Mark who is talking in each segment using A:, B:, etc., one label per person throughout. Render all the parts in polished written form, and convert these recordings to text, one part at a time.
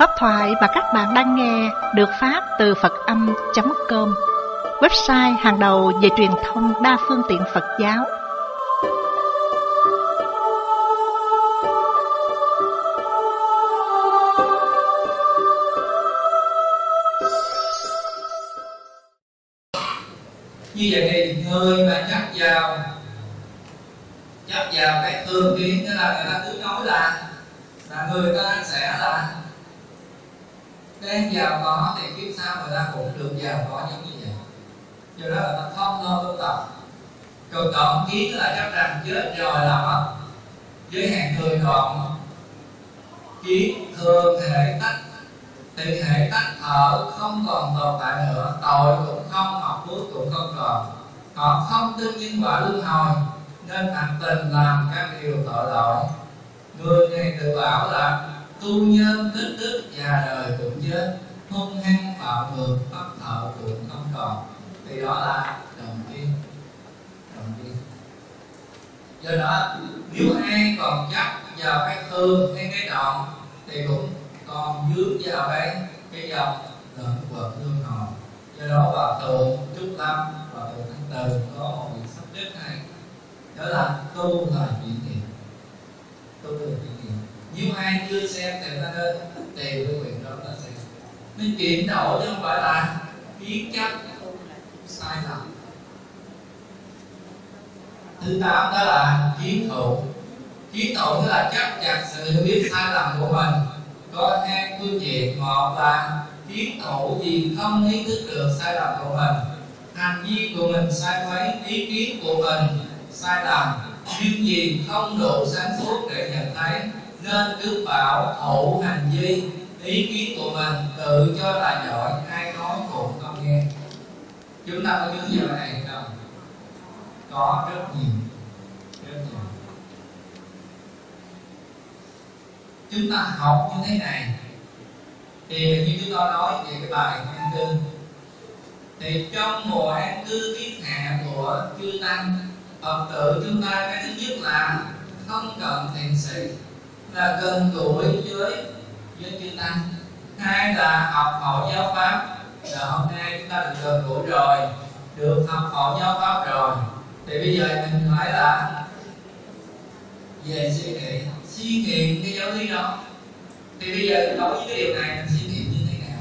A: Pháp thoại mà các bạn đang nghe được phát từ Phật-âm.com, website hàng đầu về truyền thông đa phương tiện Phật giáo.
B: Như vậy thì người mà chấp vào cái thường kiến, tức là người ta cứ nói là người ta sẽ là đang giàu có thì kiếp sau người ta cũng được giàu có giống như vậy. Do đó là ta không lo tu tập. Còn kiến là chấp rằng chết rồi là mất, giới hạn người đoạn. Kiến thường hệ tách, thì hệ tách thở không còn tồn tại nữa, tội cũng không, học phước cũng không còn. Họ không tin nhân quả luân hồi nên thành tình làm các điều tội lỗi. Người này tự bảo là tu nhân tích đức, già đời cũng chết, hung hăng bạo ngược, pháp thợ cũng không còn. Thì đó là đồng kiến. Do đó nếu ai còn chấp vào cái thường hay cái đoạn thì cũng còn dướng vào cái dòng lẫn quẩn luân hồi. Do đó Hòa Thượng Trúc Lâm, Hòa Thượng Thanh Từ có một việc sắp rất hay, đó là tu là chuyển nghiệp. Tu là chuyển nghiệp. Nếu ai chưa xem thì ta nên tìm cái quyền đó là xem. Nên chuyển đổi chứ không phải là kiến chấp sai lầm. Thứ 8 đó là kiến thụ. Kiến thụ tức là chấp chặt sự biết sai lầm của mình. Có hai phương diện. Một là kiến thụ gì không ý thức được sai lầm của mình, hành vi của mình sai quấy, ý kiến của mình sai lầm, nhưng gì không đủ sáng suốt để nhận thấy, nên cứ bảo thụ hành vi, ý kiến của mình tự cho là giỏi, ai nói cũng không nghe. Chúng ta có những giờ này hay không? Có rất nhiều. Chúng ta học như thế này thì như chúng ta nói về cái bài an cư, thì trong mùa an cư kiết hạ của chư tăng, Phật tử chúng ta cái thứ nhất là không cần thiền sĩ, là gần gũi với chư tăng. Hai là học hỏi giáo pháp, là hôm nay chúng ta được gần gũi rồi, được học hỏi giáo pháp rồi, thì bây giờ mình phải là về suy nghĩ cái giáo lý đó. Thì bây giờ đối với cái điều này mình suy nghĩ như thế nào?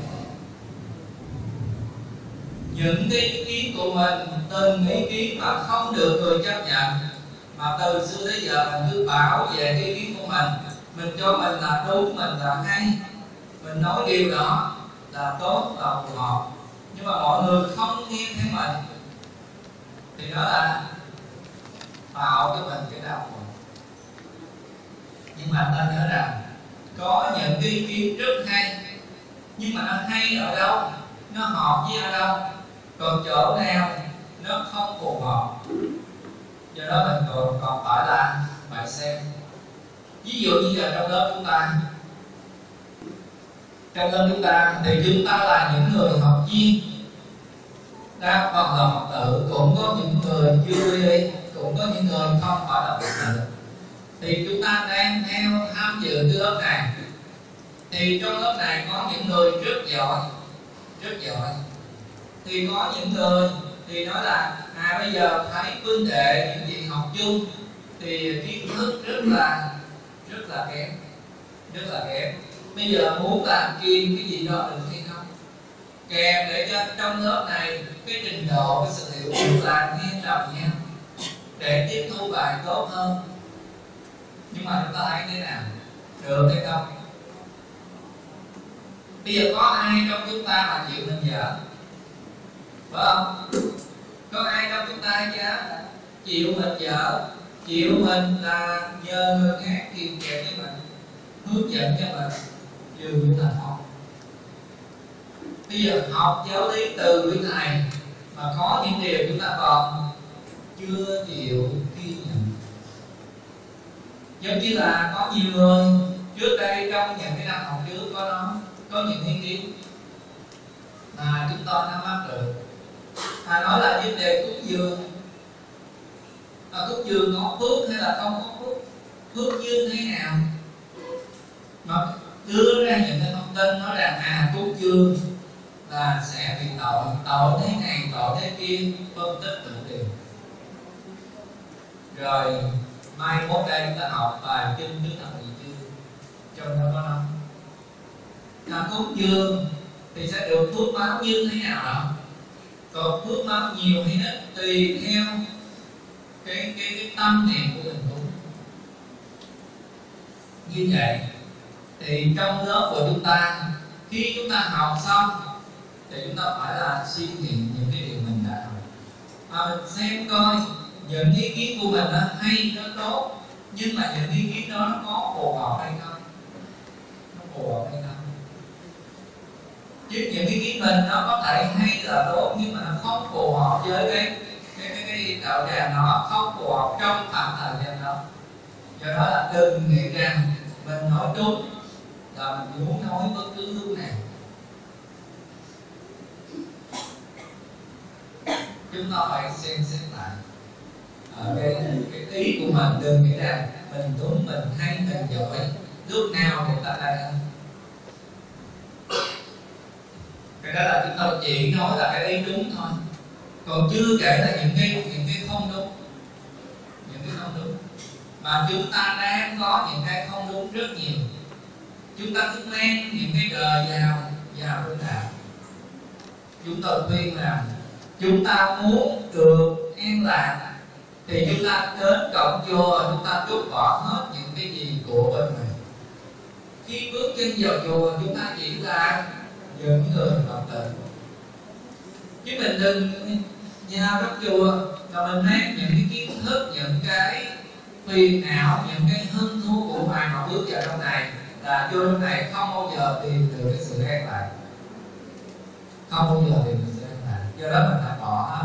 B: Những cái ý kiến của mình, từng ý kiến mà không được người chấp nhận, mà từ xưa tới giờ mình cứ bảo về cái ý kiến của mình cho mình là đúng, mình là hay, mình nói điều đó là tốt, là phù hợp, nhưng mà mọi người không nghe theo mình, thì đó là tạo cho mình cái đau khổ. Nhưng mà ta nhớ rằng có những cái ý kiến rất hay, nhưng mà nó hay ở đâu, nó hợp với ở đâu, còn chỗ nào nó không phù hợp. Do đó mình còn phải là phải xem. Ví dụ như giờ trong lớp chúng ta thì chúng ta là những người học viên, đa phần là Phật tử, cũng có những người chưa đi, cũng có những người không phải là Phật tử. Thì chúng ta đang theo tham dự cái lớp này, thì trong lớp này có những người rất giỏi, thì có những người thì nói là bây giờ thấy huynh đệ những gì học chung thì kiến thức rất là kém. Bây giờ muốn làm kiêm cái gì đó được hay không, kèm để cho trong lớp này cái trình độ, cái sự hiểu biết là nghe đồng nhau để tiếp thu bài tốt hơn. Nhưng mà chúng ta thấy thế nào, được hay không? Bây giờ có ai trong chúng ta mà chịu mình dở, phải không? Có ai trong chúng ta chứ chịu mình dở, chịu mình là nhờ người khác kiềm kẹp cho mình, hướng dẫn cho mình, dường như là không. Bây giờ học giáo lý từ với thầy mà có những điều chúng ta còn chưa chịu ghi nhận. Giống như là có nhiều người trước đây trong những cái năm học trước có những ý kiến mà chúng tôi nắm bắt được. Nói là vấn đề cúng dường, cúng dường có phước hay là không có phước, phước như thế nào, mà đưa ra những cái thông tin nói rằng cúng dường là sẽ bị tội thế này tội thế kia, phân tích tự điều. Rồi mai mốt đây chúng ta học bài kinh Đức Thập Nhị Chương, trong đó có nói cúng dường thì sẽ được phước báo như thế nào đó. Còn phước báo nhiều hay ít tùy theo cái tâm niệm của mình cúng. Như vậy thì trong lớp của chúng ta, khi chúng ta học xong thì chúng ta phải là suy nghiệm những cái điều mình đã học, và mình xem coi những ý kiến của mình nó hay, nó tốt, nhưng mà những ý kiến đó nó có phù hợp hay không, nó phù hợp hay không. Chứ những ý kiến mình nó có thể hay là tốt, nhưng mà nó không phù hợp với cái đạo tràng, nó không phù hợp trong khoảng thời gian đó. Do đó là đừng nghĩ rằng mình nói đúng là mình muốn nói bất cứ lúc nào. Chúng ta phải xem xét lại cái ý của mình. Đừng nghĩ rằng mình đúng, mình hay, mình giỏi, lúc nào cũng ta đây. Cái đó là chúng ta chỉ nói là cái ý đúng thôi, còn chưa kể là những cái không đúng, những cái không đúng mà chúng ta đang có những cái không đúng rất nhiều. Chúng ta cứ men những cái đời vào bên đạo. Chúng tôi khuyên là chúng ta muốn được an lạc thì chúng ta đến cổng chùa, chúng ta trút bỏ hết những cái gì của bên mình. Khi bước chân vào chùa, chúng ta chỉ là những người Phật tử, chứ mình đừng vào trong chùa và mình mang những cái kiến thức, những cái phiền não, những cái hứng thú của ngoài mà bước vào trong này, là vô trong này không bao giờ tìm được cái sự an lạc, không bao giờ tìm được sự an lạc. Do đó mình phải bỏ hết.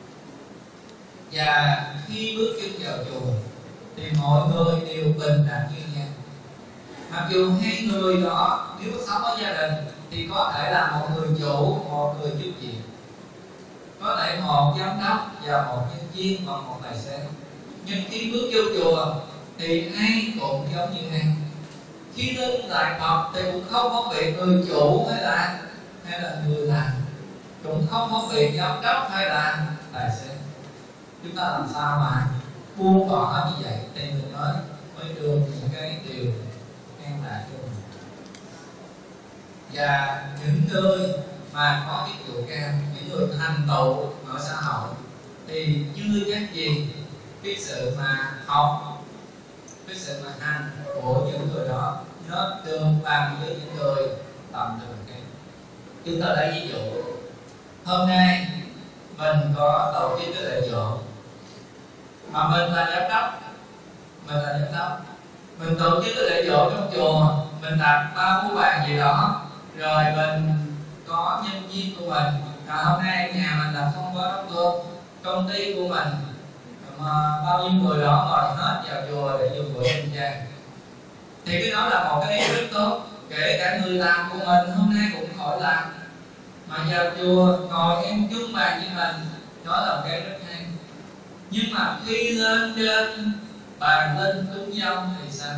B: Và khi bước chân vào chùa thì mọi người đều bình đẳng như nhau. Mặc dù hai người đó nếu sống ở gia đình thì có thể là một người chủ, một người giúp việc, có thể một giám đốc và một nhân viên và một tài xế. Nhưng khi bước vô chùa thì ai cũng giống như nhau. Khi lên đại Phật thì cũng không phân biệt người chủ hay là người làm, cũng không phân biệt giám đốc hay là tài xế. Chúng ta làm sao mà buông bỏ như vậy thì mình mới được những cái điều an lạc cho mình. Và những người mà có cái vụ cao, những người thành tựu ở xã hội thì chưa chắc gì cái sự mà học, cái sự mà hành của những người đó nó được bằng với những người tầm thường khác. Chúng ta lấy ví dụ, hôm nay mình có tổ chức cái lễ dỗ mà mình là giám đốc, mình tổ chức cái lễ dỗ trong chùa, mình đặt 3 bàn gì đó, rồi mình có nhân viên của mình. Hôm nay nhà mình là không có đóng cơm, công ty của mình mà bao nhiêu người đó ngồi hết vào chùa để dùng bữa ăn chay, thì cái đó là một cái ý rất tốt. Kể cả người làm của mình hôm nay cũng khỏi làm, mà vào chùa ngồi ăn chung bàn với mình, đó là một cái rất hay. Nhưng mà khi lên trên bàn linh cúng dông thì sao?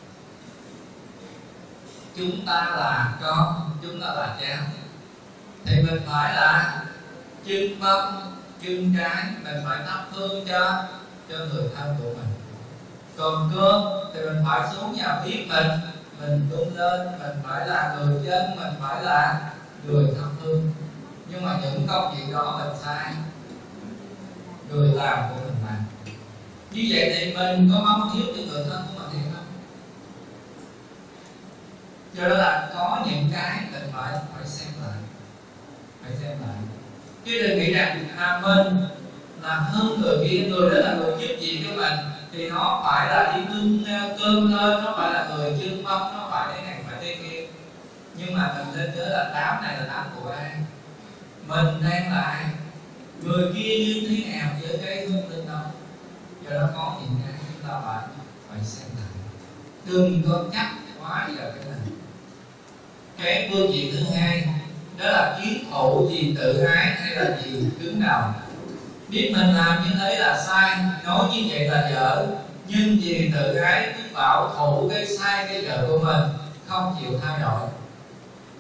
B: Chúng ta là con, chúng ta là cháu, thì mình phải là chân mâm, chân trái, mình phải thắp hương cho người thân của mình. Còn cơm thì mình phải xuống nhà bếp mình đun lên, mình phải là người dân, mình phải là người thắp hương. Nhưng mà những công việc đó mình sai, người làm của mình làm. Như vậy thì mình có mong thiếu cho người thân của mình hay không? Do đó là có những cái mình phải xem lại, chứ đừng nghĩ rằng mình là hơn người kia, người đó là người giúp gì cho mình thì nó phải là đi bưng cơm lên, nó phải là người chưng mâm, nó phải thế này phải thế kia. Nhưng mà mình nên nhớ là đám này là đám của ai, mình đang là ai, người kia như thế nào với cái hương linh đó. Do đó có những cái chúng ta phải xem lại, đừng có chắc quá vào cái này. Cái phương diện thứ hai đó là kiến thủ gì tự ái hay là gì cứng đầu. Biết mình làm như thế là sai, nói như vậy là dở, nhưng vì tự ái cứ bảo thủ cái sai cái dở của mình, không chịu thay đổi.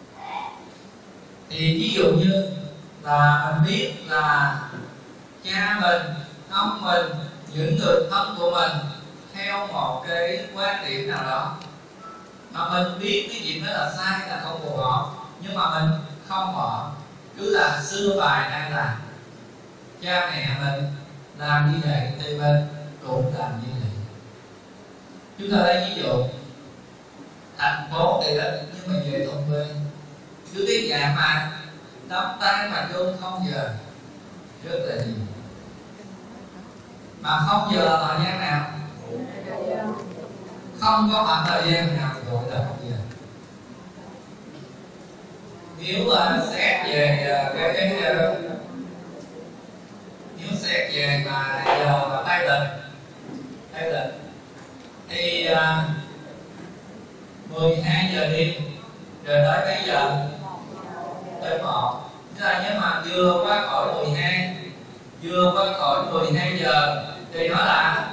B: Thì ví dụ như là mình biết là cha mình, ông mình, những người thân của mình theo một cái quan điểm nào đó, mà mình biết cái chuyện đó là sai, là không phù hợp, nhưng mà mình không bỏ, cứ là xưa bài nay là cha mẹ mình làm như vậy thì mình cũng làm như vậy. Chúng ta lấy ví dụ thành phố thì đó, nhưng mà về thôn quê cứ cái dạng mà đắp tay mà vô không giờ rất là nhiều. Mà không giờ thời gian nào, không có khoảng thời gian nào gọi là không giờ. Nếu xét về nếu xét về mà giờ mà tay lịch thì 12 giờ đi rồi tới mấy giờ, tới 1. Tức là nếu mà vừa qua khỏi 12, vừa qua khỏi 12 giờ thì nó là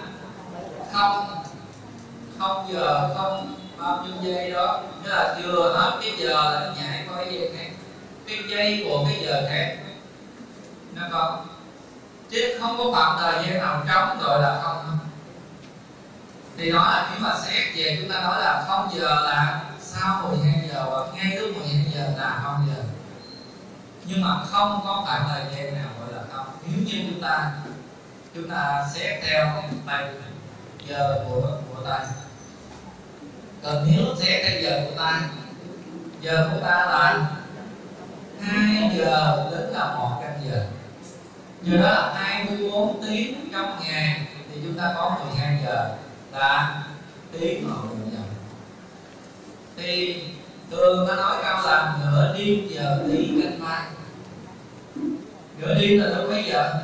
B: không giờ không bao nhiêu giây đó, tức là vừa hết cái giờ là nó nhảy qua cái giây khác, cái giây của cái giờ khác nó có, chứ không có khoảng thời gian nào trống rồi là không. Thì đó là nếu mà xét về chúng ta nói là 0 giờ là sau 12 giờ hoặc ngay lúc 12 giờ là 0 giờ, nhưng mà không có khoảng thời gian nào gọi là không. Nếu như chúng ta xét theo tay giờ của tay, còn nếu xét theo giờ của tay, giờ của ta là 2 giờ đến là 100 giờ, giờ đó là 24 tiếng trong ngày, thì chúng ta có 12 giờ là tiếng một giờ. Thì thường ta nói câu là nửa đêm giờ tí canh ba. Nửa đêm là lúc mấy giờ?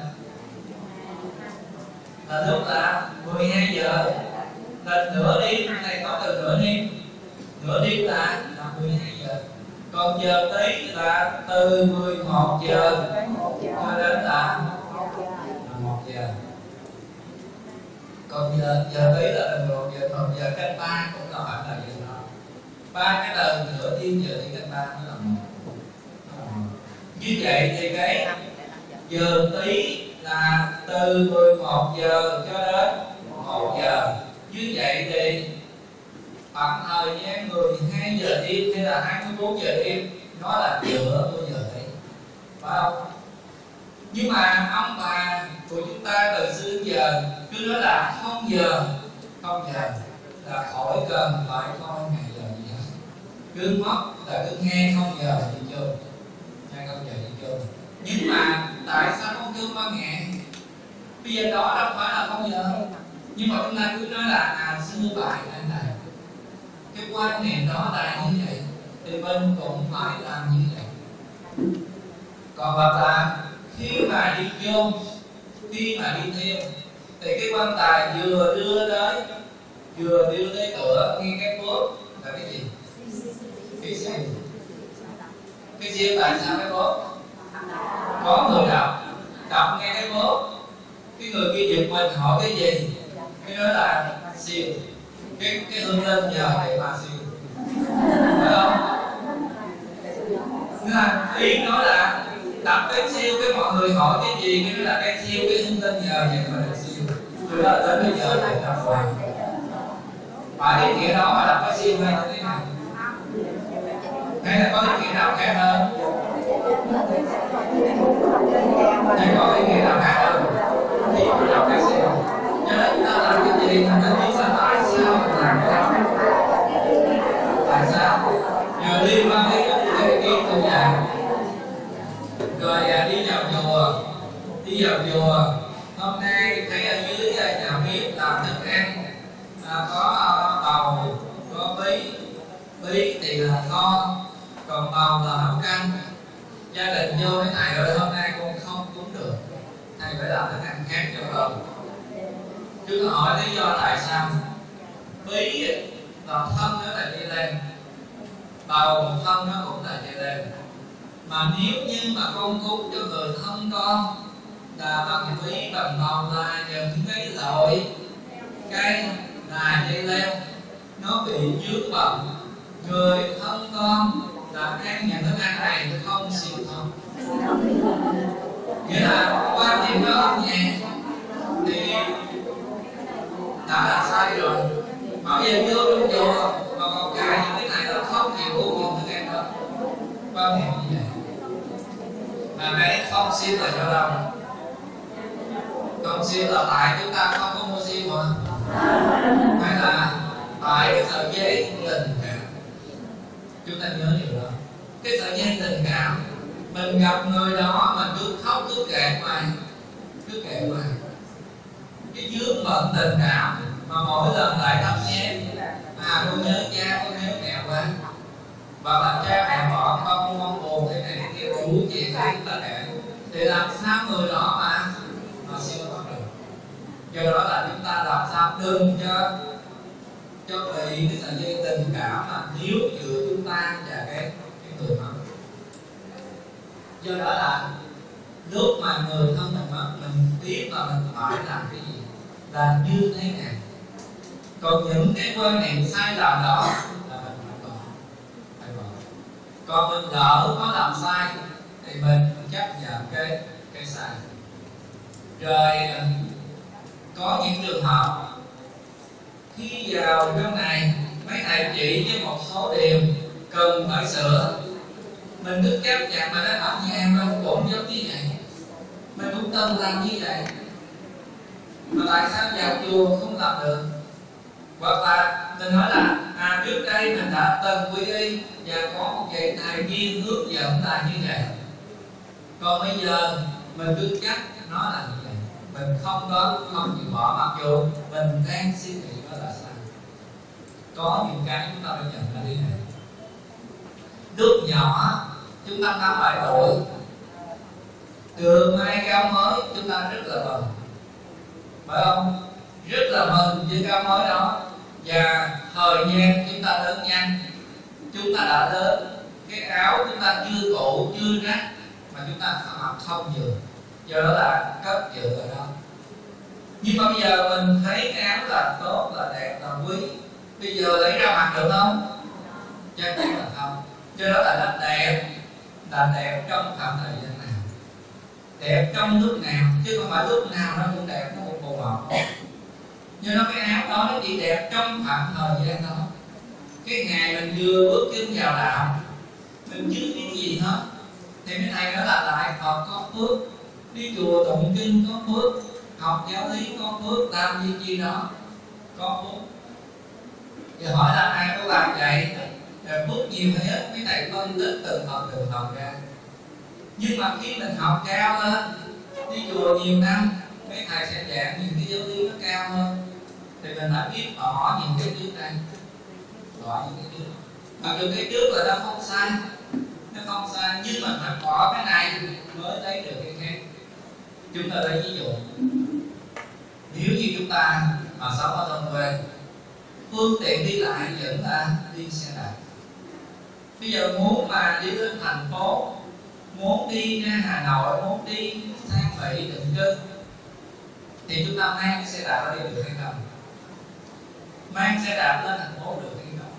B: Là lúc là 12 giờ. Là nửa đêm này có từ nửa đêm. Nửa đêm là 12 giờ. Còn giờ tí là từ 11 giờ cho đến là 1 giờ. Còn giờ tí là từ 1 giờ, 1 giờ canh 3 cũng là khoảng thời gian đó. 3 cái từ nửa đêm giờ tí canh 3 nó là 1. Như vậy thì cái giờ tí là từ 11 giờ cho đến 1 giờ. Như vậy thì khoảng thời gian 12 giờ đêm hay là 24 giờ đêm nó là giữa của giờ tí, phải không? Nhưng mà ông bà của chúng ta từ xưa đến giờ cứ nói là 0 giờ là khỏi cần phải coi ngày giờ gì hết, cứ mất là cứ nghe 0 giờ đi chơi, nghe 0 giờ đi chơi. Nhưng mà tại sao không kêu ba mẹ? Bây giờ đó đâu phải là 0 giờ, nhưng mà chúng ta cứ nói là xưa bài này cái quan niệm đó là như vậy thì mình cũng phải làm như vậy. Còn hoặc là khi mà đi vô, khi mà đi theo thì cái quan tài vừa đưa tới cửa nghe cái bước là cái gì? Cái siêu. Cái siêu tại sao cái bước? Có người đọc nghe cái bước, cái người kia giật mình hỏi cái gì? Cái đó là siêu. Cái hương lên giờ để mà siêu, phải không? Ý nói là đọc cái siêu, cái mọi người hỏi cái gì, cái đó là cái siêu, cái hương lên giờ vậy mà được siêu. Từ đó đến bây giờ để đọc hoàng. Phải ý nghĩa đó mà đọc cái siêu hay là thế nào? Hay là có ý nghĩa nào khác hơn? Hay có ý nghĩa nào khác hơn? Thì phải đọc cái siêu. Cho nên chúng ta làm cái gì chúng ta biết là tại sao mình làm cái đó. Tại sao? Giờ đi qua cái kiến của nhà, rồi đi vào chùa. Hôm nay thấy ở dưới nhà bếp làm thức ăn, có bầu, có bí thì là kho, còn bầu là nấu canh. Gia đình vô cái thầy ơi, hôm nay con không cúng được, thầy phải làm thức ăn khác cho con. Chứ có hỏi lý do tại sao? Bí là thân nó là dây lên, bầu thân nó cũng là dây lên. Mà nếu như mà con cúng cho người thân con là bằng bí bằng bầu là những cái loại cây là dây leo, nó bị vướng bận, người thân con là ăn những thức ăn này không siêu thông, nghĩa là quan niệm đó ở nhà thì đã là sai rồi. Bảo giờ vô trong chùa mà còn cài những cái này là không chịu uống những thức ăn đó, quan niệm như vậy. Mà cái không siêu là do đâu? Không siêu là tại chúng ta không có mua siêu mà, hay là tại cái sợi dây tình cảm? Chúng ta nhớ điều đó. Cái sợi dây tình cảm, mình gặp người đó mình cứ khóc cứ kể hoài, cứ kể hoài. Cái vướng bận tình cảm mà mỗi lần lại thăm nhé, con nhớ cha, con nhớ mẹ quá, và mà cha mẹ bỏ con buồn thế này thế kia, rủ chuyện để chúng ta kể, thì làm sao người đó mà siêu thoát được? Do đó là chúng ta làm sao đừng cho bị cái sợi dây tình cảm mà níu giữa chúng ta và cái người mất. Do đó là lúc mà người thân mình mất, mình biết là mình phải làm cái gì, là như thế nào. Còn những cái quan niệm sai lầm đó là mình phải bỏ. Còn mình lỡ có làm sai thì mình chấp nhận cái sai. Rồi có những trường hợp khi vào trong này mấy thầy chỉ với một số điều cần phải sửa, mình cứ chấp nhận mà nó ở nhà mình cũng giống như vậy, mình cũng từng làm như vậy, mà tại sao vào chùa không làm được? Hoặc là mình nói là trước đây mình đã từng quy y và có một vị thầy viên hướng dẫn là như vậy, còn bây giờ mình cứ chắc nó là như vậy, mình không chịu bỏ, mặc dù mình đang suy nghĩ đó là sai. Có những cái chúng ta phải nhận ra thế này. Lúc nhỏ chúng ta 5-7 tuổi, đường mai cao mới chúng ta rất là mừng, phải không? Rất là mừng với cao mới đó. Và thời gian chúng ta lớn nhanh, chúng ta đã lớn, cái áo chúng ta chưa cũ chưa rách mà chúng ta mặc không vừa, do đó là cất giữ ở đó. Nhưng mà bây giờ mình thấy cái áo là tốt, là đẹp, là quý, bây giờ lấy ra mặc được không? Chắc chắn là không. Cho đó là đẹp trong khoảng thời gian nào, đẹp trong lúc nào, chứ không phải lúc nào nó cũng đẹp, nó cũng phù hợp. Nhưng nó cái áo đó nó chỉ đẹp trong khoảng thời gian đó. Cái ngày mình vừa bước chân vào đạo, mình chưa biết gì hết, thì mấy thầy nói là lại Phật có phước, đi chùa tụng kinh có phước, học giáo lý có phước, làm gì đó có phước. Giờ hỏi là ai có làm vậy? Rồi phước nhiều hay hết, mấy thầy phân tích từng phần ra. Nhưng mà khi mình học cao lên, đi chùa nhiều năm, mấy thầy sẽ giảng những cái giáo lý nó cao hơn, thì mình phải biết bỏ những cái trước đây, bỏ những cái trước. Mặc dù cái trước là nó không sai, nhưng mà phải bỏ cái này mới lấy được cái khác. Chúng ta lấy ví dụ, nếu như chúng ta mà sống ở thôn quê, phương tiện đi lại vẫn là đi xe đạp. Bây giờ muốn mà đi lên thành phố, muốn đi ra Hà Nội, muốn đi sang Mỹ định cư, thì chúng ta mang cái xe đạp ra đi được hay không? Mang xe đạp lên thành phố được hay không?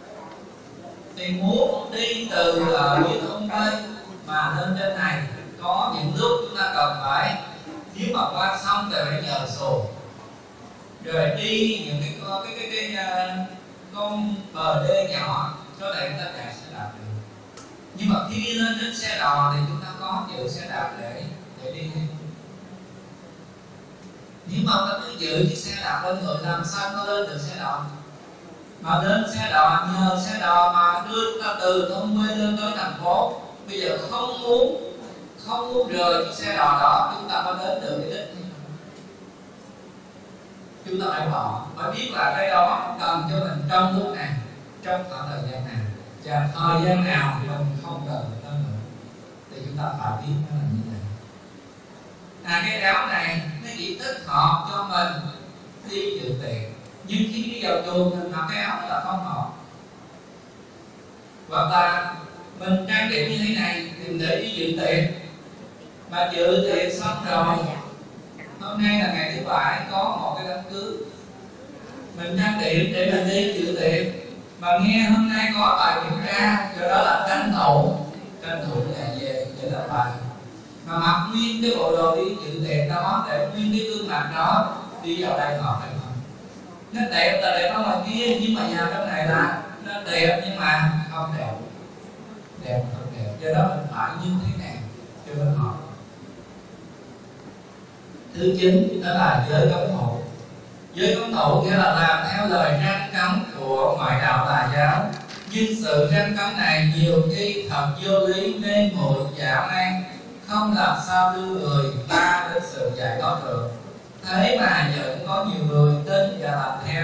B: Thì muốn đi từ dưới thôn quê mà lên trên này, có những lúc chúng ta cần phải, nếu mà qua sông thì phải nhờ xuồng, rồi đi những cái con bờ đê nhỏ cho để chúng ta chạy xe đạp được. Nhưng mà khi đi lên đến xe đò thì chúng ta có chịu xe đạp để đi hay không? Nếu mà ta cứ giữ chiếc xe đạp lên người, làm sao nó lên được xe đò? Mà lên xe đò, nhờ xe đò mà đưa chúng ta từ thôn quê lên tới thành phố. Bây giờ không muốn rời chiếc xe đò đó, chúng ta có đến được cái đích. Chúng ta phải bỏ, phải biết là cái đó cần cho mình trong lúc nào, trong khoảng thời gian nào, và thời gian nào thì mình không cần nó nữa, thì chúng ta phải biết nó là như vậy. Cái áo này nó chỉ thích hợp cho mình đi dự tiệc, nhưng khi đi vào chùa mình mặc cái áo là không hợp. Hoặc là mình trang điểm như thế này thì để đi dự tiệc, mà dự tiệc xong rồi, hôm nay là ngày thứ Bảy có một cái đám cưới, mình trang điểm để mình đi dự tiệc, Mà nghe hôm nay có bài kiểm tra, do đó là tranh thủ ngày về để làm bài. Mà mặc nguyên cái bộ đồ đi dự tiệc đó, để nguyên cái gương mặt đó đi vào đây họp này không. Nó đẹp là đẹp ở ngoài kia, nhưng mà vào trong này là nó đẹp nhưng mà không đẹp. Đẹp không đẹp, do đó mình phải như thế nào cho mình học. Thứ 9 đó là giới cấm thủ. Giới cấm thủ nghĩa là làm theo lời răn cấm của ngoại đạo tà giáo. Nhưng sự răn cấm này nhiều khi thật vô lý, mê muội, dã man, không làm sao đưa người ta đến sự giải thoát được. Thế mà vẫn có nhiều người tin và làm theo.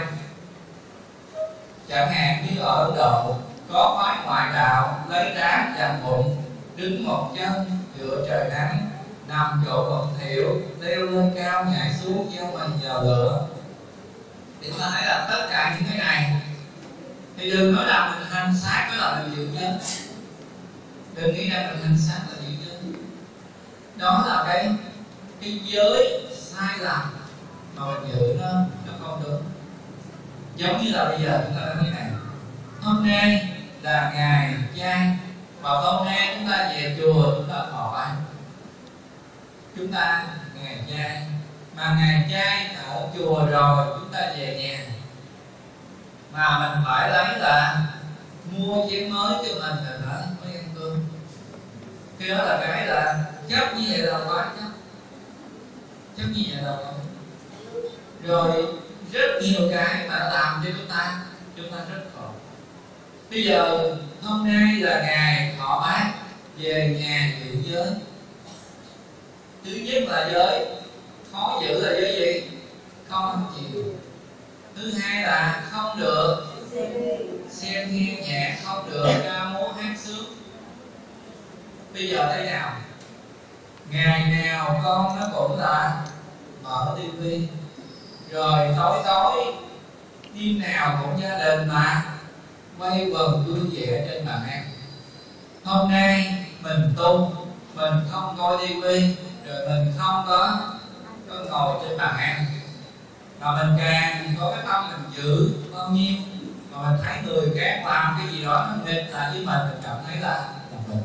B: Chẳng hạn như ở Ấn Độ có phái ngoại đạo lấy trán chặn bụng, đứng một chân dựa trời nắng, nằm chỗ bẩn thỉu, leo lên cao nhảy xuống gieo mình vào lửa. Thì ta thấy là tất cả những cái này thì đừng nói là mình hành xác đó là mình dự nhân. Đừng nghĩ rằng mình hành xác là dự nhân. Đó là cái giới sai lầm mà mình dự nó không đúng. Giống như là bây giờ chúng ta nói thế này: hôm nay là ngày chay, và hôm nay chúng ta về chùa chúng ta thọ ăn. Chúng ta ngày chay, mà ngày chay ở chùa rồi chúng ta về nhà, mà mình phải lấy là mua chén mới cho mình rồi đó mới ăn cơm. Cái đó là cái là chấp như vậy là quá chấp như vậy là không. Rồi rất nhiều cái mà làm cho chúng ta rất khổ. Bây giờ hôm nay là ngày thọ bát, về nhà giữ giới. Thứ nhất là giới khó giữ là giới gì? Không ăn chiều. Thứ hai là không được xem nghe nhạc, không được ca múa hát sướng. Bây giờ thế nào? Ngày nào con nó cũng là mở tivi, rồi tối đêm nào cũng gia đình mà quay quần vui vẻ trên bàn ăn. Hôm nay mình tu, mình không coi tivi, rồi mình không có ngồi trên bàn ăn, mà mình càng có cái tâm mình giữ bao nhiêu, mà mình thấy người khác làm cái gì đó nó nghịch lại với mình cảm thấy là mình.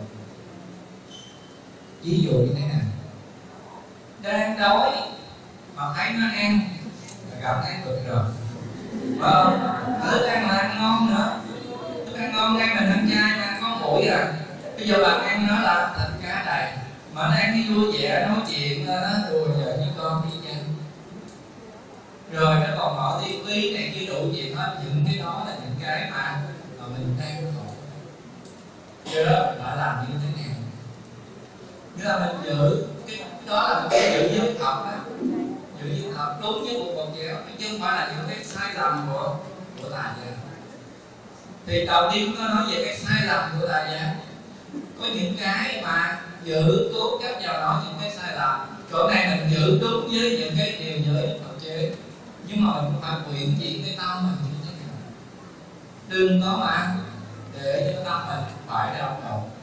B: Ví dụ như thế nào? Đang đói mà thấy nó ăn là cảm thấy bực rồi. Thức ăn là ăn ngon nữa, thức ăn ngon đây mình ăn chay mà có mũi rồi. Bây giờ bạn ăn nó là thịt cá đầy, mà nó ăn cái vui vẻ nói chuyện nó đùa giỡn với con đi chăng. Rồi nó còn mở tivi này kia đủ chuyện hết. Những cái đó là những cái mà mình đang khổ. Do đó mình phải làm như thế nào? Nghĩa là mình giữ cái đó là mình giữ giới thật đó. Giữ giới thật đúng với một con chéo, chứ không phải là những cái sai lầm của tà giáo. Thì đầu tiên có nói về cái sai lầm của tà giáo. Có những cái mà giữ cố chấp vào đó, những cái sai lầm. Chỗ này mình giữ đúng với những cái điều giới Phật chế, nhưng mà mình phải quyện chuyển cái tâm mình như thế nào. Đừng có mà để cho cái tâm mình phải đau đầu.